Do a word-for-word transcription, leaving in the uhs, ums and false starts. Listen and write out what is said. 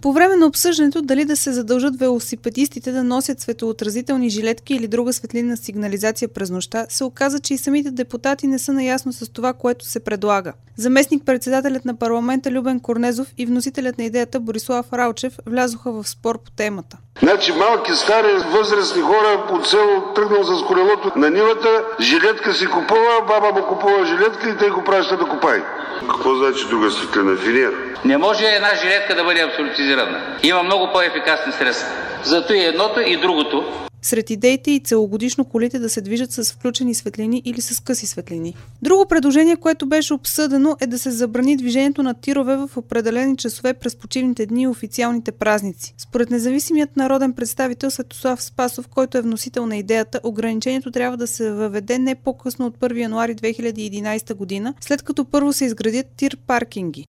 По време на обсъждането дали да се задължат велосипедистите да носят светоотразителни жилетки или друга светлинна сигнализация през нощта, се оказа, че и самите депутати не са наясно с това, което се предлага. Заместник-председателят на парламента Любен Корнезов и вносителят на идеята Борислав Ралчев влязоха в спор по темата. Значи малки, стари, възрастни хора от село тръгнал с колелото на нивата, жилетка си купува, баба му купува жилетка и те го праща да купай. Какво значи друга светлина? Финер? Не може една жилетка да бъде абсолютизирана. Има много по-ефикасни средства. Зато и едното, и другото. Сред идеите и целогодишно колите да се движат с включени светлини или с къси светлини. Друго предложение, което беше обсъдено, е да се забрани движението на тирове в определени часове през почивните дни и официалните празници. Според независимият народен представител Светослав Спасов, който е вносител на идеята, ограничението трябва да се въведе не по-късно от първи януари две хиляди и единадесета година, след като първо се изградят тир паркинги.